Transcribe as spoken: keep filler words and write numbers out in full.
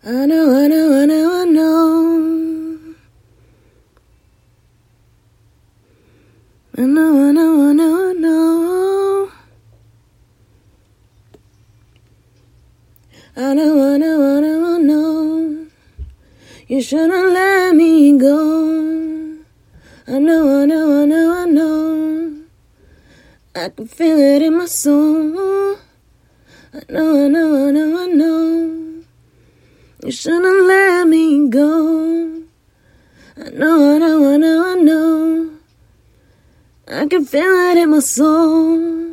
I know, I know, I know, I know. I know, I know, I know, I know. I know, I know, I know, I know. You shouldn't let me go. I know, I know, I know, I know. I can feel it in my soul. I know, I know, I know, I know. You shouldn't let me go. I know, I know, I know, I know. I can feel it in my soul.